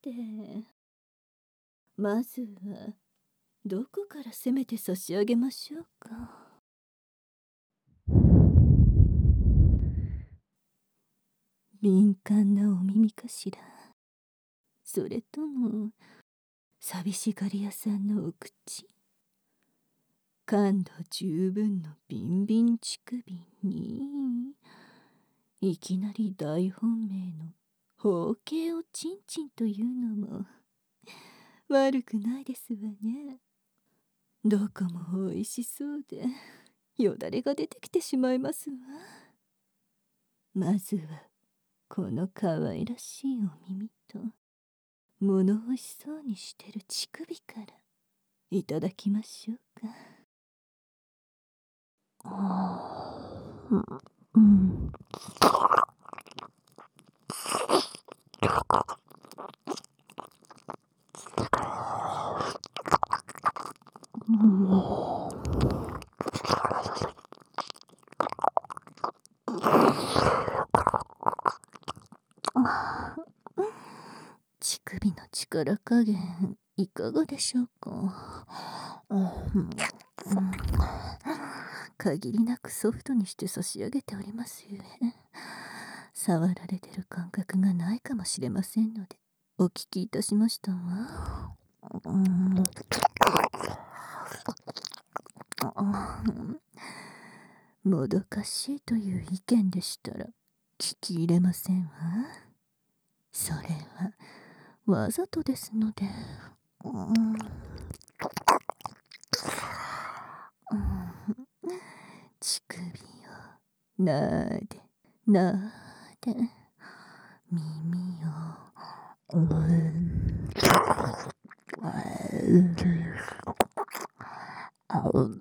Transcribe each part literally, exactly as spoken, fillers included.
て、まずはどこから攻めて差し上げましょうか。敏感なお耳かしら、それとも寂しがり屋さんのお口。感度十分のビンビン乳首に、いきなり大本命の包茎おちんちんというのも悪くないですわね。どこも美味しそうでよだれが出てきてしまいますわ。まずはこの可愛らしいお耳と物欲しそうにしてる乳首からいただきましょうか。あーうん、乳首の力加減いかがでしょうか。うん、限りなくソフトにして差し上げておりますゆえ、触られてる感覚がないかもしれませんのでお聞きいたしましたわ。うん、もどかしいという意見でしたら聞き入れませんわ。それはわざとですので。うん、乳首をなーでなーで耳をうんあう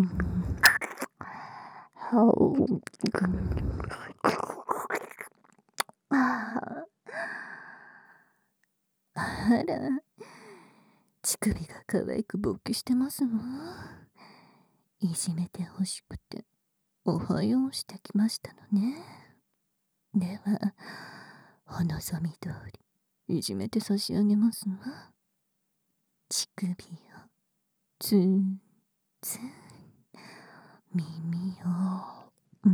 あら、乳首が可愛く勃起してますわ。いじめてほしくておはようしてきましたのね。ではお望み通りいじめて差し上げますわ。乳首をツンツン、耳をブ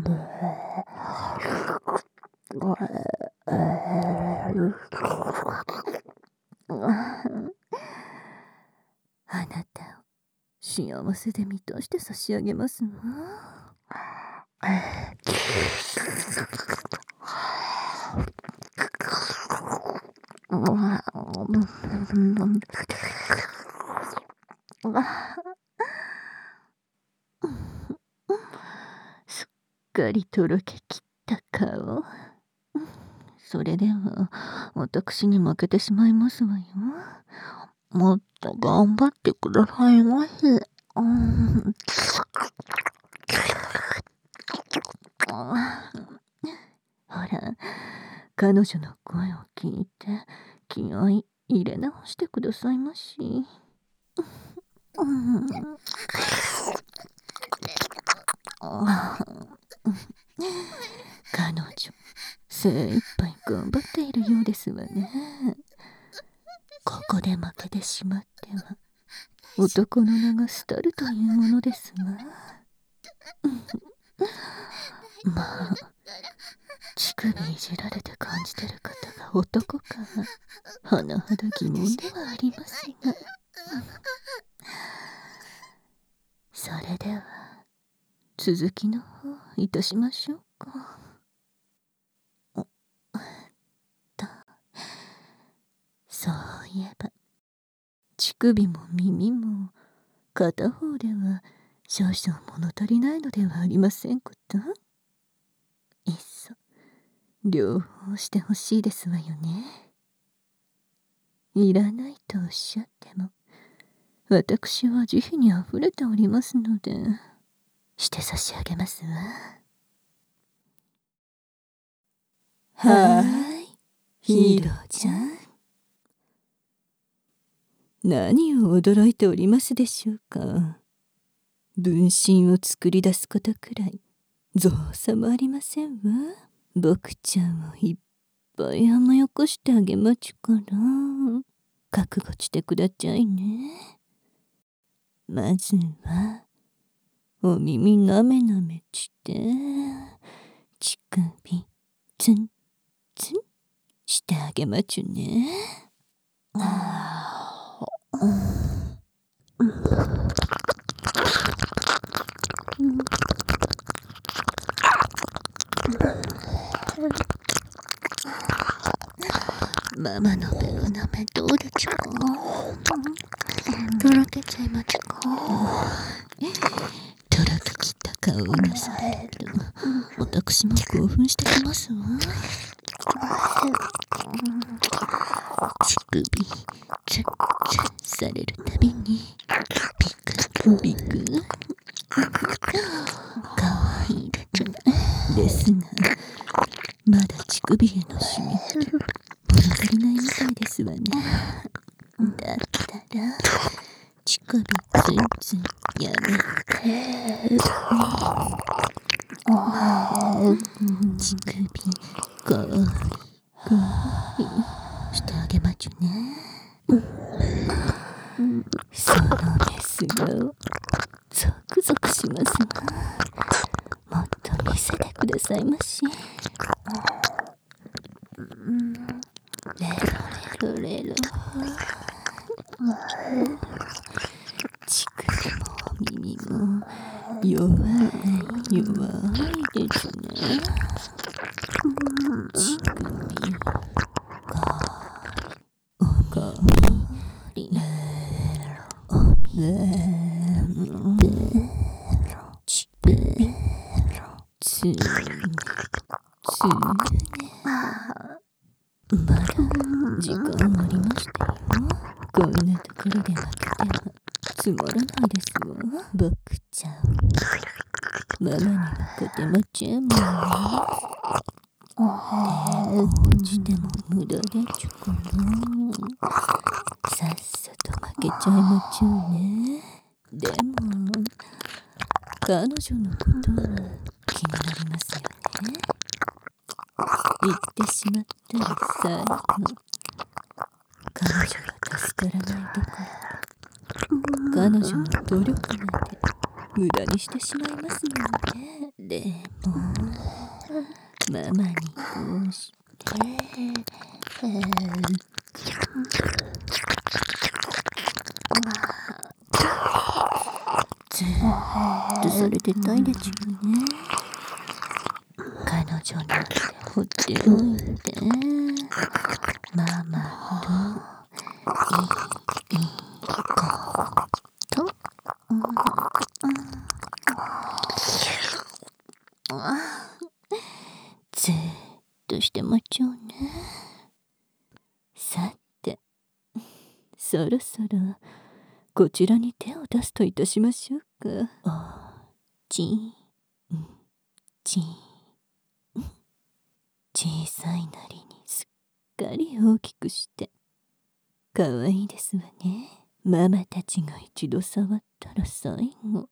あなたを幸せで満たして差し上げますわ。すっかりとろけきった顔。それでは私に負けてしまいますわよ。もっと頑張ってくださいませ。うん、ほら、彼女の声を聞いて気合い入れ直してくださいまし。うん、彼女精一杯頑張っているようですわね。ここで負けてしまっては男の名が廃るというものですわ。まあ、乳首いじられて感じてる方が男かは甚だ疑問ではありますが、それでは続きの方いたしましょうか。と、そういえば乳首も耳も片方では少々物足りないのではありませんこと。いっそ両方してほしいですわよね。いらないとおっしゃっても私は慈悲にあふれておりますのでして差し上げますわ。はーい、ヒーローちゃん、何を驚いておりますでしょうか。分身を作り出すことくらい造作もありませんわ。僕ちゃんをいっぱい甘やかしてあげまちゅから。 覚悟してくだちゃいね。まずはお耳なめなめして、乳首ツンツンしてあげまちゅね。あー、うん、ママのベロなめどうでちゅか。とろけちゃいまちゅか。とろけきった顔をなされると私も興奮してきますわ。乳首ツンツンされるたびにピクピクかわいいですが、まだ乳首へのシミ物足りないみたいですわね。だったら乳首ツンツンやめて、乳首かわいいかわいいしてあげまちゅね。そのメスがゾクゾクしますが、もっと見せてくださいまし。レロレロレロ、乳首も耳も弱い弱いですね。乳首かわいい、レロレロ、乳首つねつね、まだ時間ありましたよ。こんなところで負けてはつまらないですわ。僕ちゃん、ママに負けてもちゃうもんね。落ちても無駄でちゅかな。さっさと負けちゃいまちゅうね。でも彼女のことは気になりますよね。言ってしまったら最後、彼女が助からないどころか彼女の努力まで無駄にしてしまいますもんね。でもママにこうしてずーっとそれでたいでちゅうね。彼女なんてほっておいて、ママといいこと、ずーっとしてまっちゃうね。さて、そろそろこちらに手を出すといたしましょうか。おちんちん、小さいなりにすっかり大きくしてかわいいですわね。ママたちが一度触ったら最後、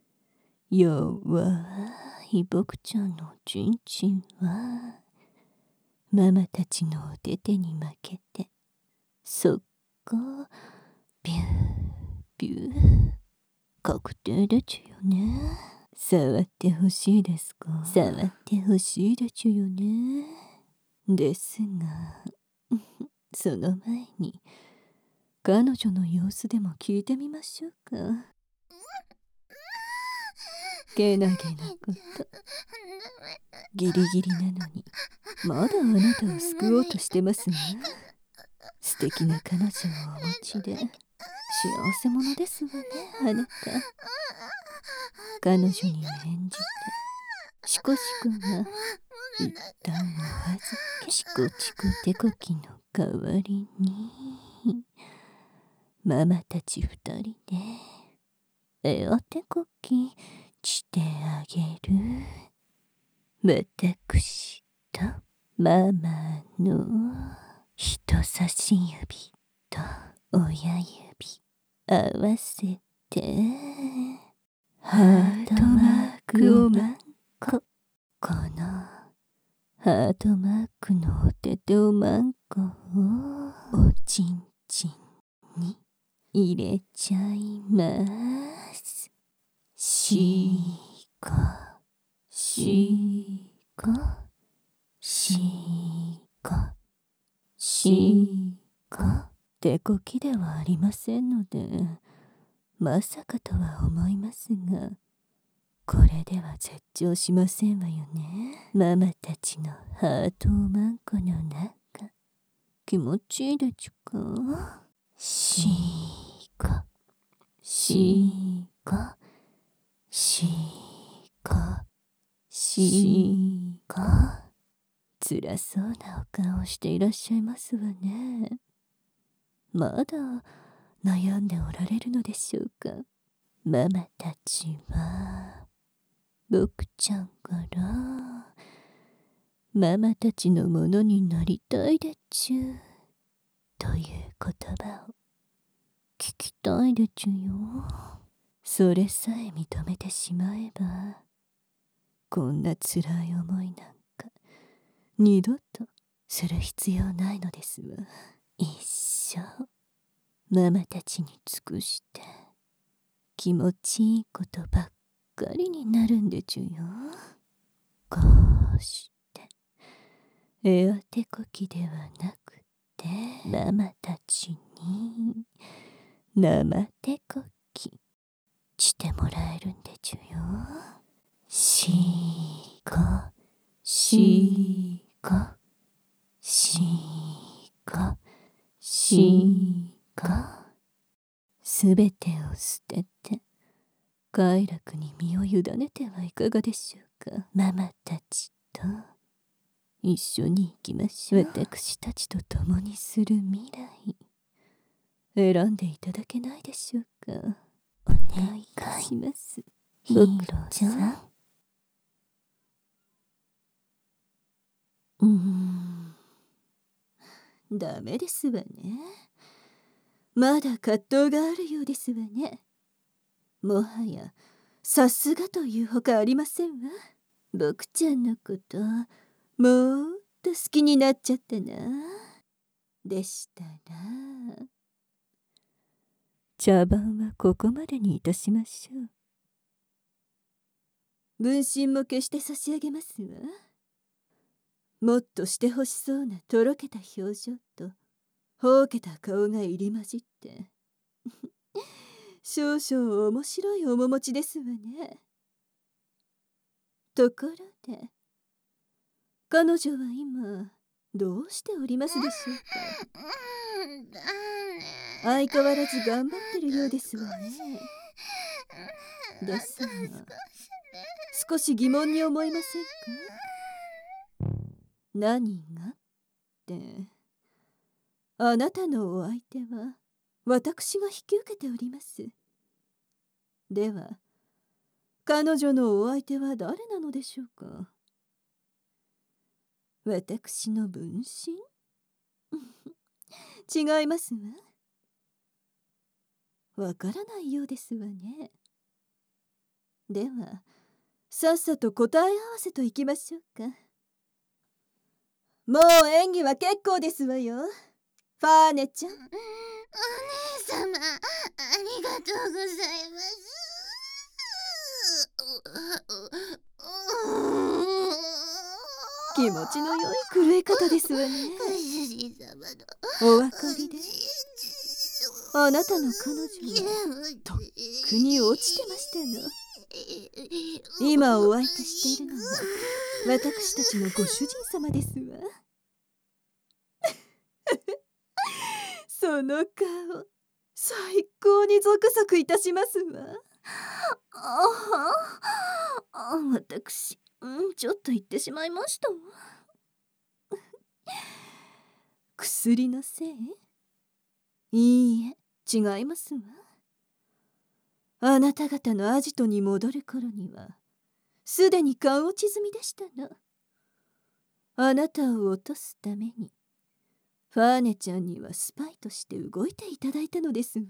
弱い僕ちゃんのちんちんはママたちのお手手に負けてそっこビュービュー確定でちゅよね。触ってほしいですか。触ってほしいでちゅよね。ですがその前に彼女の様子でも聞いてみましょうか。けなげなことギリギリなのにまだあなたを救おうとしてますが、素敵な彼女をお持ちで幸せ者ですわね、あなた。彼女に免じてシコシコが一旦お預け。チコチコ手こきの代わりにママたち二人でえお手こきしてあげる。私とママの人差し指と親指合わせてハートマークをまんこ。このハートマークのお手手をまんこをおちんちん入れちゃいます。しかしかしかしか手こきではありませんので、まさかとは思いますが、これでは絶頂しませんわよね。ママたちのハートマンコの中、気持ちいいでちゅか。しかしかしかしか辛そうなお顔をしていらっしゃいますわね。まだ悩んでおられるのでしょうか。ママたちは僕ちゃんからママたちのものになりたいでちゅという言葉を聞きたいでちゅよ。それさえ認めてしまえば、こんな辛い思いなんか二度とする必要ないのですわ。一生ママたちに尽くして気持ちいいことばっかりになるんでちゅよ。こうしてエア手こきではなくて、ママたちに生手こきしてもらえるんでちゅよ。しかしかしかしかすべてを捨てて快楽に身を委ねてはいかがでしょうか。ママたちと一緒に行きましょう。私たちと共にする未来、選んでいただけないでしょうか。お願いいたします。ヒーローさん。うーん、ダメですわね。まだ葛藤があるようですわね。もはやさすがというほかありませんわ。僕ちゃんのこともっと好きになっちゃったな。でしたら茶番はここまでにいたしましょう。分身も消して差し上げますわ。もっとしてほしそうなとろけた表情とほうけた顔が入り混じって少々面白い面持ちですわね。ところで彼女は今どうしておりますでしょうか。相変わらず頑張ってるようですわね。ですが少し疑問に思いませんか。何がってあなたのお相手は私が引き受けております。では彼女のお相手は誰なのでしょうか。私の分身違いますわ。わからないようですわね。ではさっさと答え合わせといきましょうか。もう演技は結構ですわよ、ファーネちゃん。お姉様、ありがとうございます。 気持ちの良い震え方ですわね。 ご主人様のお分かりで、あなたの彼女はとっくに落ちてましたの。今お相手しているのは私たちのご主人様ですわ。その顔最高にゾクゾクいたしますわ。ああ、私、うん、ちょっと言ってしまいましたわ。薬のせい？いいえ、違いますわ。あなた方のアジトに戻る頃にはすでに勘落ち済みでしたの。あなたを落とすためにファーネちゃんにはスパイとして動いていただいたのですわ。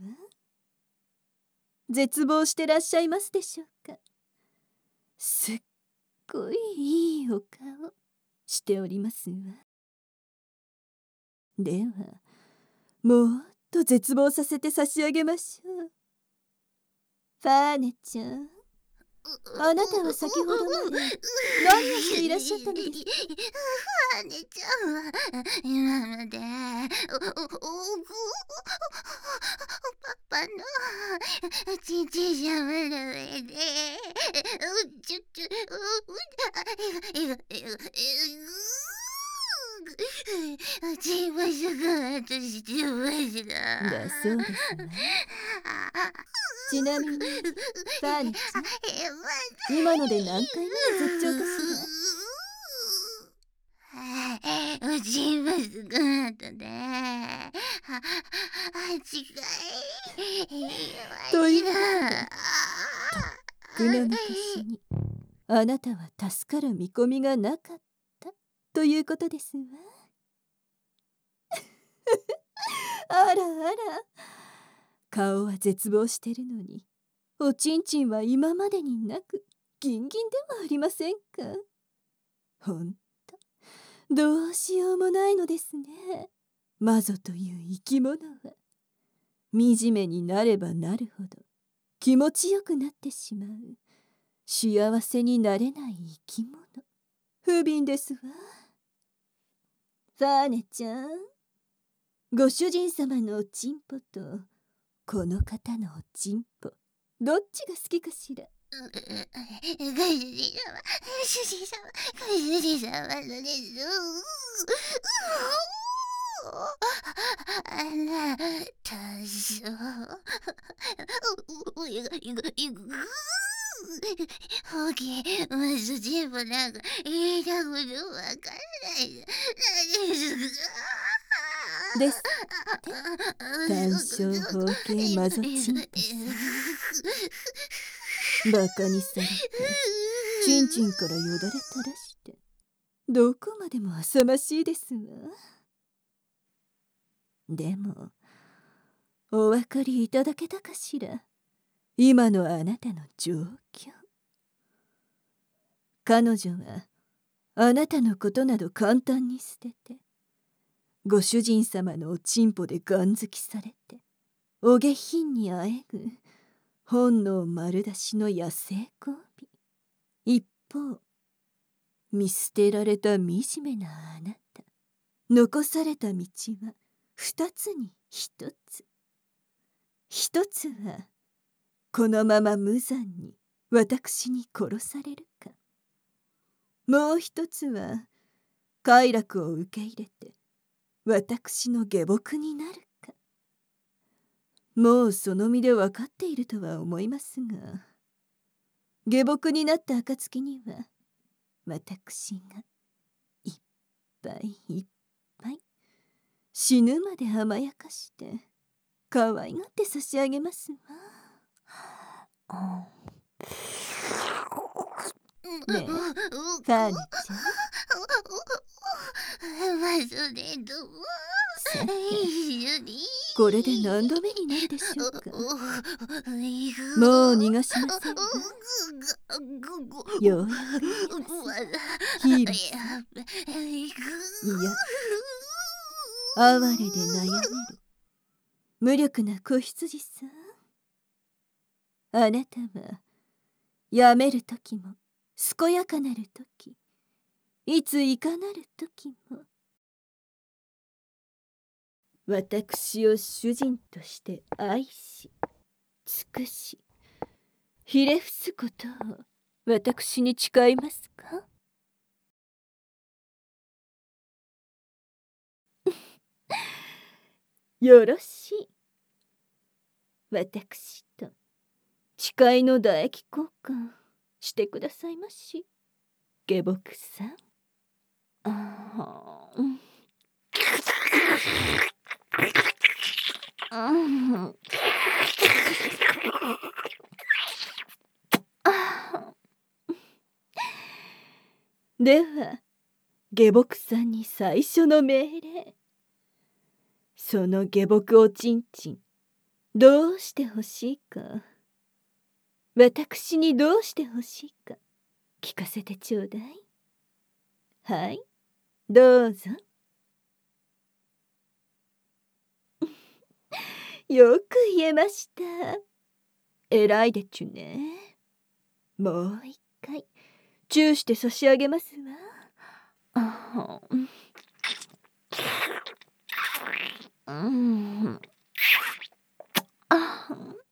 絶望してらっしゃいますでしょうか。すっごいいいお顔しておりますわ。ではもっと絶望させて差し上げましょう。ファーネちゃん、あなたは先ほどまで何をしていらっしゃったのですか？ ファーネちゃんは今までおおおパパのちんちんしゃぶる上でちょちょえがえがチーム職としてましだた。 そうですわ。ちなみにファーネちゃん、今ので何回目の絶頂かしら？うち今すぐなったね。は、違い。 ということで、とっくの昔にあなたは助かる見込みがなかったということですわ。あらあら、顔は絶望してるのにおちんちんは今までになくギンギンではありませんか。ほんとどうしようもないのですね。魔女という生き物は惨めになればなるほど気持ちよくなってしまう幸せになれない生き物。不憫ですわ。ファーネちゃん、ご主人様のおちんぽとこの方のおちんぽ、どっちが好きかしら。 ご主人様、ご主人様、ご主人様のです。あなたしょ。いがいがいが。ほき、まず全部なんか言いたことわからないですか。 ですって単小方形魔女チンポさん、バカにされてチンチンからよだれ垂らしてどこまでも浅ましいですわ。でもお分かりいただけたかしら、今のあなたの状況。彼女はあなたのことなど簡単に捨ててご主人様のおちんぽでガンづきされてお下品にあえぐ本能丸出しの野生交尾。一方見捨てられた惨めなあなた、残された道は二つに一つ。一つはこのまま無残に私に殺されるか、もう一つは快楽を受け入れて私の下僕になるか。もうその身で分かっているとは思いますが、下僕になった暁には私がいっぱいいっぱい死ぬまで甘やかして可愛がって差し上げますわ。ねえファーネちゃん、 まずねどうさて一緒にこれで何度目になるでしょうか。もう逃がしませんわ。ようやくヒーローさん、いや哀れで悩める無力な子羊さん、あなたはやめる時も健やかなる時、いついかなる時も私を主人として愛し尽くしひれ伏すことを私に誓いますか。よろしい。私と誓いの唾液交換してくださいまし、下僕さん。あーうんでは下僕さんに最初の命令。その下僕おちんちんどうしてほしいか、私にどうしてほしいか聞かせてちょうだい。はい、どうぞ。 よく言えました。偉いでちゅね。もう一回チューして差し上げますわ。あうんあ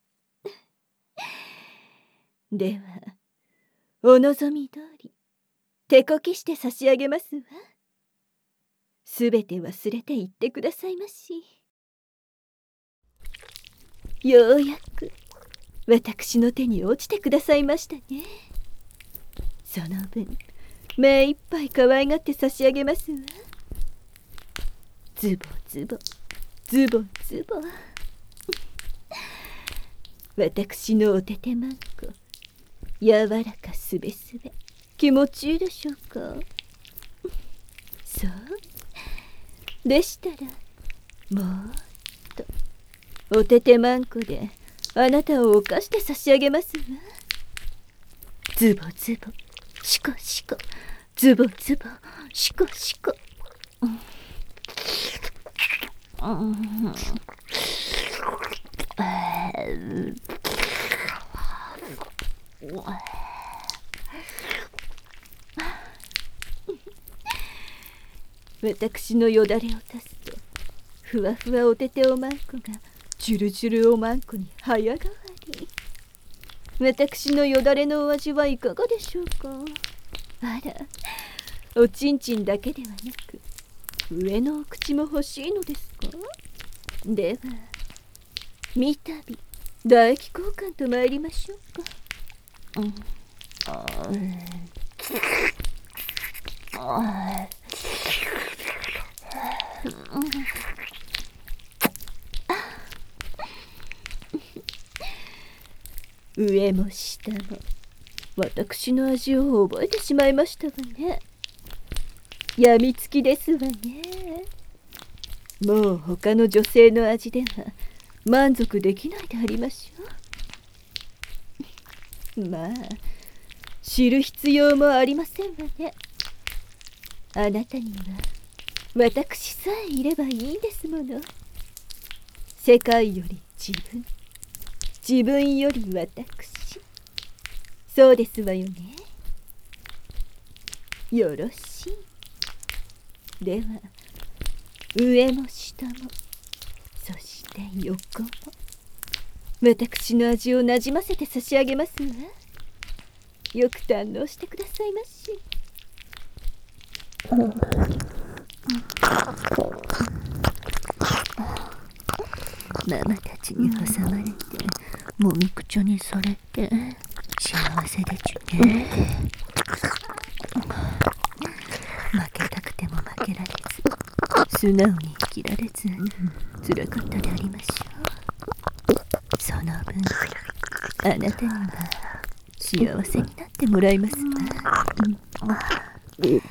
ではお望み通り手こきして差し上げますわ。すべて忘れて言ってくださいまし。ようやく私の手に落ちてくださいましたね。その分目いっぱい可愛がって差し上げますわ。ズボズボズボズボ私のおててまんこ、柔らかすべすべ気持ちいいでしょうか。そうでしたらもっとおててまんこであなたを犯して差し上げますわ。ズボズボシコシコズボズボシコシコ、うんうん私のよだれを足すとふわふわおてておまんこがジュルジュルおまんこに早変わり。私のよだれのお味はいかがでしょうか。あら、おちんちんだけではなく上のお口も欲しいのですか。ではみたび唾液交換と参りましょうか。うんああ上も下も私の味を覚えてしまいましたわね。やみつきですわね。もう他の女性の味では満足できないでありましょう。まあ知る必要もありませんわね。あなたには私さえいればいいんですもの。世界より自分、自分より私、そうですわよね。よろしい。では上も下もそして横も私の味をなじませて差し上げますわ。よく堪能してくださいまし。ママたちに挟まれてもみくちょにされて幸せでちゅね。負けたくても負けられず素直に生きられずつらかったでありましょう。その分あなたには幸せになってもらいますわ。でも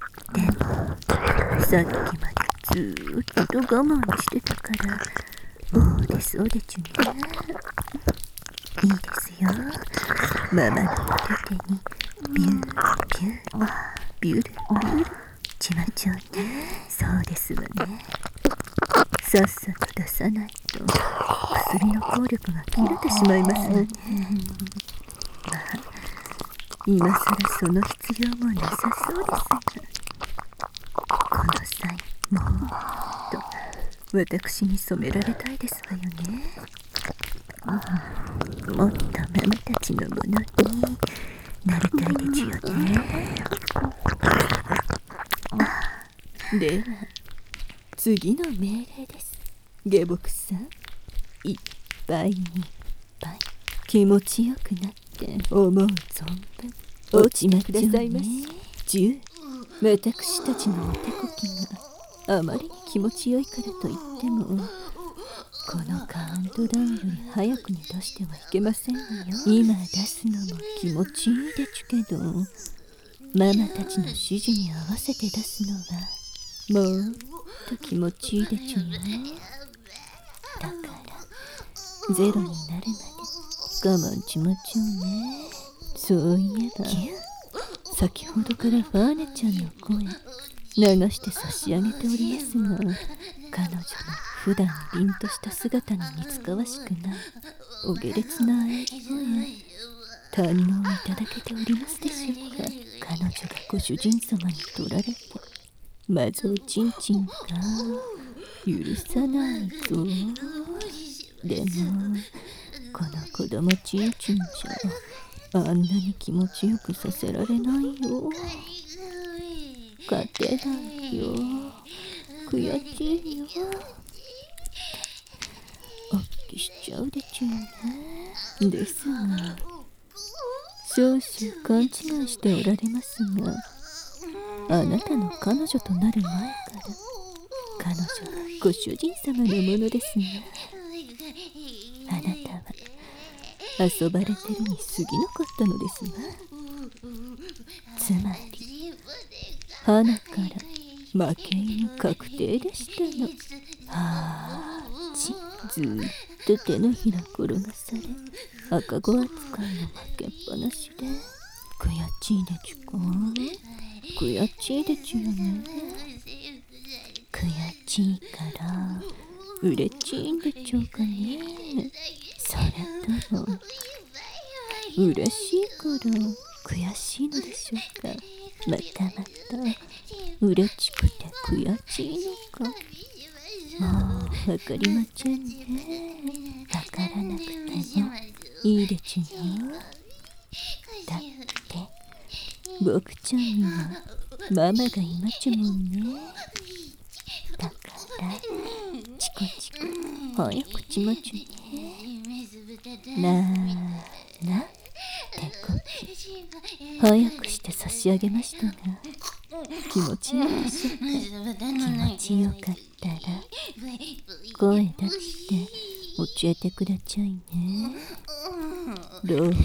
さっきまでずーっと我慢してたからそうでそうでちゅね。いいですよ。ママのお手手にビュービュービュルビュルちまちょうね。そうですわね。さっさと出さないと薬の効力が切れてしまいますわね。まあ今さらその必要もなさそうですが、この際もっと私に染められたいですわよね。もっとママたちのものになりたいでちゅよね。では次の命令です。下僕さん、いっぱいいっぱい気持ちよくなって思う存分落ちまくださいまし。じゅう私たちのお手こきがあまりに気持ちよいからといってもこのカウントダウンより早くに出してはいけませんわよ。今出すのも気持ちいいでちゅけどママたちの指示に合わせて出すのはもっと気持ちいいでちゅね。だからゼロになるまで我慢ちまちょうね。そういえば先ほどからファーネちゃんの声流して差し上げておりますが、彼女の普段凛とした姿に似つかわしくないお下劣な喘ぎ声、堪能いただけておりますでしょうか。彼女がご主人様に取られて、まずおちんちんが許さないぞ。でもこの子供ちんちんじゃあんなに気持ちよくさせられないよ。勝てないよ。悔しいよ。おっきしちゃうでちゅうね。ですが少々勘違いしておられますが、あなたの彼女となる前から彼女はご主人様のものですが、あなたは遊ばれてるに過ぎなかったのですわ。つまりはなから負け犬確定でしたの。はあちずーっと手のひら転がされ、赤子扱いの負けっぱなしで、悔しいでちゅか。悔しいでちゅよね。悔しいから嬉しいんでちょうかね。それとも嬉しいから悔しいのでしょうか。またまた嬉しくて悔しいのか。もうわかりませんね。わからなくてもいいでちゅよ。だって僕ちゃんにはママがいまちゅもんね。だからチコチコ早くちまちゅね。なーなってこき早くして差し上げましたが、気持ちいいでしょうか。気持ちよかったら声出して教えてくだちゃいね。ろうく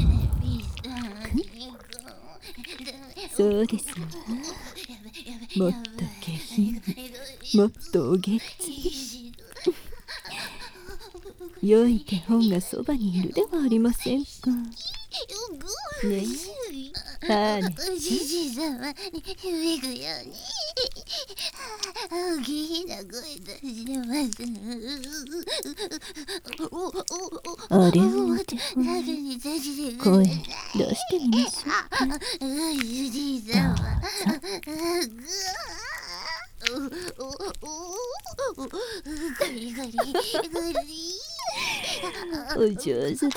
そうですわ。もっと下品、もっとおげつ良い手本がそばにいるではありませんか。ねえ、はーねおじじ様に響くように大きな声出してます。 あれをお手本中に出してく声れ出してみましょうか。 おじじど様。 うぞ。 おおおおガリガリガリ。 お上手でちゅね。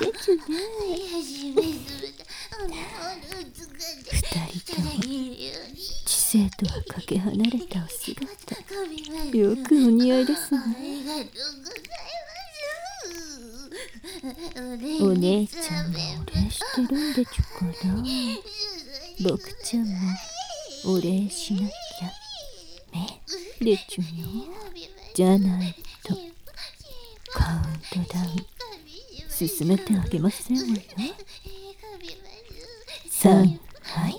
二人とも知性とはかけ離れたお姿、よくお似合いですね。お姉ちゃんもお礼してるんでちゅかな。僕ちゃんもお礼しなきゃねでちゅよ。じゃないとカウントダウン進めてあげませんわよ。さんはい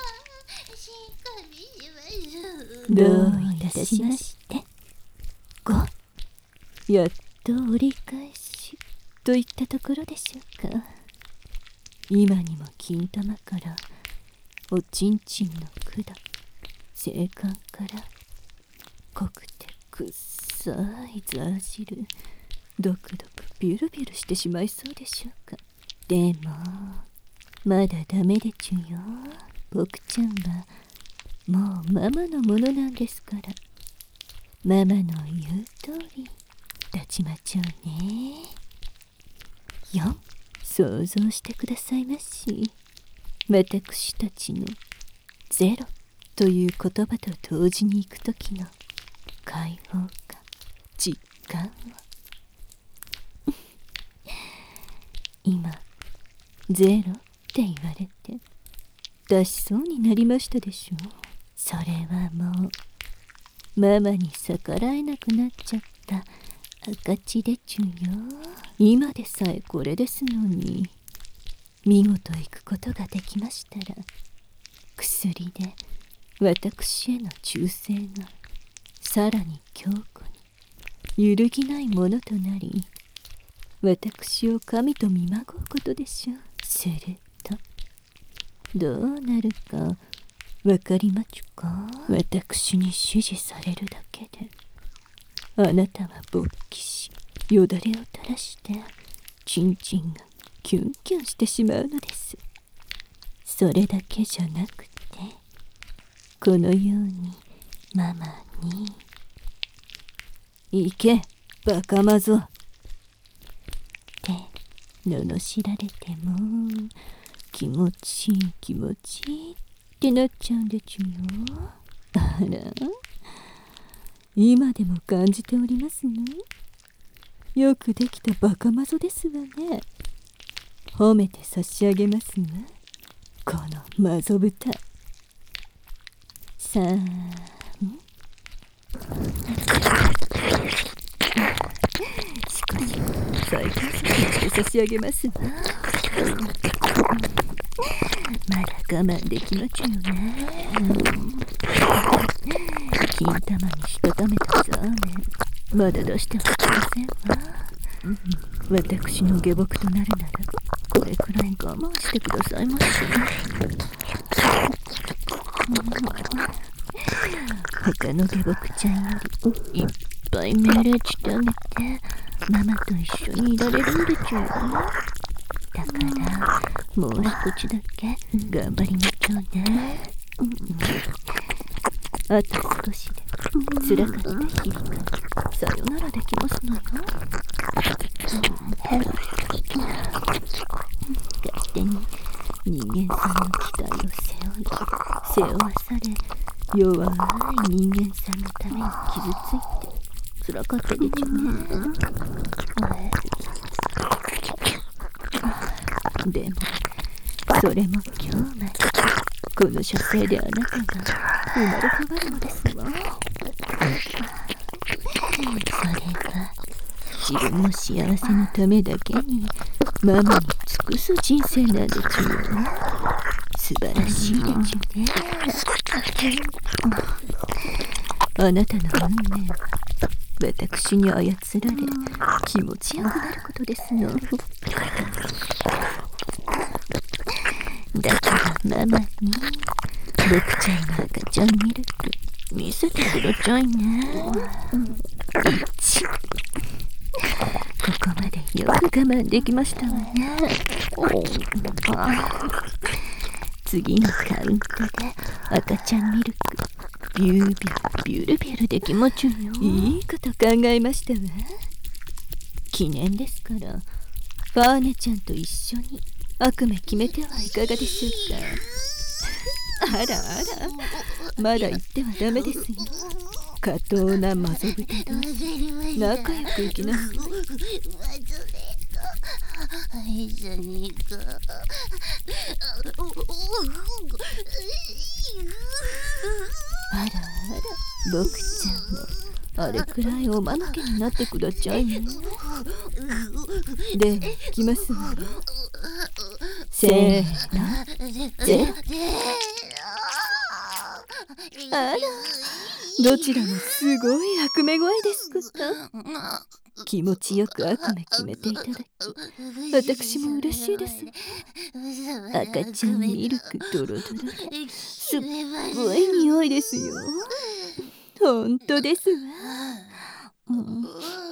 どういたしまして。ごやっと折り返しといったところでしょうか。今にも金玉からおちんちんの管、性感から濃くてくっさいザー汁、ドクドクビュルビュルしてしまいそうでしょうか。でもまだダメでちゅよ。僕ちゃんはもうママのものなんですから、ママの言う通り立ちまちゃうね。よん想像してくださいまし。私たちのゼロという言葉と同時に行く時の解放感、実感を今ゼロって言われて出しそうになりましたでしょう。それはもうママに逆らえなくなっちゃった赤字でちゅよ。今でさえこれですのに、見事行くことができましたら、薬で私への忠誠がさらに強固に揺るぎないものとなり、私を神と見まごうことでしょう。するとどうなるかわかりまちゅか。私に指示されるだけであなたは勃起し、よだれを垂らしてチンチンがキュンキュンしてしまうのです。それだけじゃなくて、このようにママに「行けバカマゾ」って罵られても気持ちいい気持ちいいってなっちゃうんでちゅよ。あら、今でも感じておりますね。よくできたバカマゾですわね。褒めて差し上げますわ、このマゾ豚。さあ、ん少し再観察して差し上げますわ。まだ我慢できまちゅよね。金玉にしたためたザーメンまだ出してはきませんわ。私の下僕となるならこれくらい我慢してくださいまし。他の下僕ちゃんよりいっぱい命令してあげてママと一緒にいられるんでちゅよ。だからもう少しだけ頑張りましょうね。あと少しで辛かった日々がさよならできますのよ。勝手に人間さんの期待を背負い背負わされ弱い人間さんのために傷ついて辛かったでちゅね。でもそれも今日までこの書生であなたが生まれ変わるのですわ。それは自分の幸せのためだけにママに尽くす人生なんでちゅよ。素晴らしいでちゅね。あなたの運命は私に操られ気持ちよくなることですの。だからママに僕ちゃんの赤ちゃんミルク見せてくださいね。いちここまでよく我慢できましたわね。次のカウントで赤ちゃんミルクビュービュービュルビュルできもちゅよ。いいこと考えましたわ。記念ですからファーネちゃんと一緒に悪夢決めてはいかがでしょうか。あらあら、まだ言ってはダメですよ。過当なマゾ豚と仲良くいきなさい。あらあら、僕ちゃんもあれくらいおまぬけになってくだちゃいね。では行きますわ。せーので、あら、どちらもすごい悪夢声ですこと。気持ちよく悪夢決めていただき私も嬉しいです。赤ちゃんミルクドロドロですっごい匂いですよ。ほんとですわ。うんうん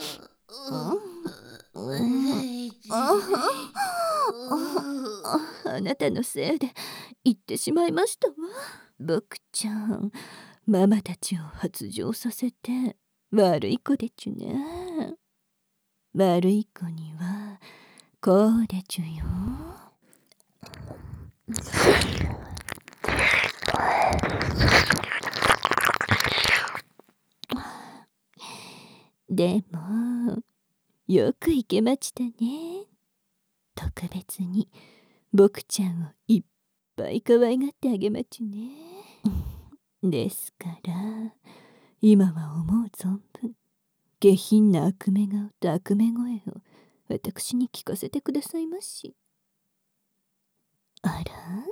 あなたのせいで言ってしまいましたわ。僕ちゃん、ママたちを発情させて悪い子でちゅね。悪い子にはこうでちゅよ。でもよくいけましたね。特別に僕ちゃんをいっぱい可愛がってあげまちゅね。ですから今は思う存分下品な悪夢顔と悪夢声を私に聞かせてくださいまし。あら、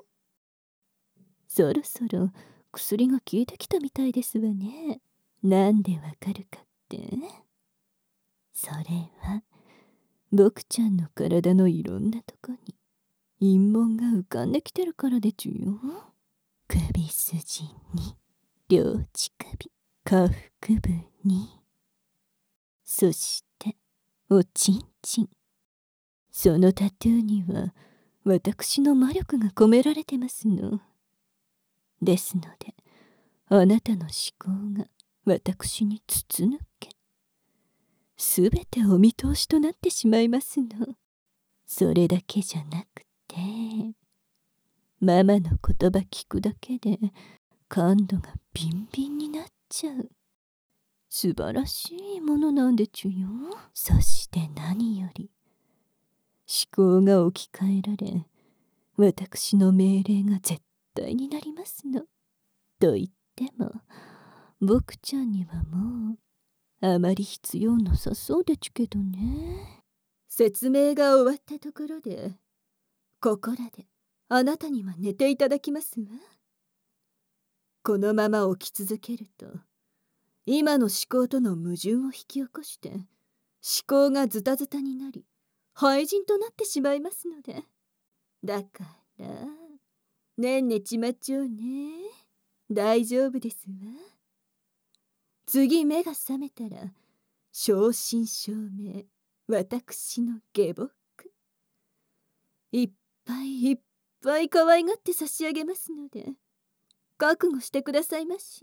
そろそろ薬が効いてきたみたいですわね。なんでわかるかって、それは僕ちゃんの体のいろんなとこに陰謀が浮かんできてるからでちゅよ。 首筋に両乳首下腹部に、そしておちんちん。そのタトゥーには私の魔力が込められてますの。ですのであなたの思考が私に筒抜け、すべてお見通しとなってしまいますの。それだけじゃなくて、ママの言葉聞くだけで感度がビンビンになっちゃう素晴らしいものなんでちゅよ。そして何より思考が置き換えられ、私の命令が絶対になりますの。と言っても僕ちゃんにはもうあまり必要なさそうでちゅけどね。説明が終わったところで、ここらであなたには寝ていただきますわ。このまま起き続けると今の思考との矛盾を引き起こして思考がズタズタになり廃人となってしまいますので。だからねんねちまちょうね。大丈夫ですわ。次目が覚めたら正真正銘私の下僕、いっぱいいっぱい可愛がって差し上げますので覚悟してくださいまし。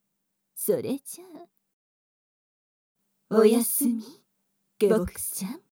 それじゃあおやすみ下僕ちゃん。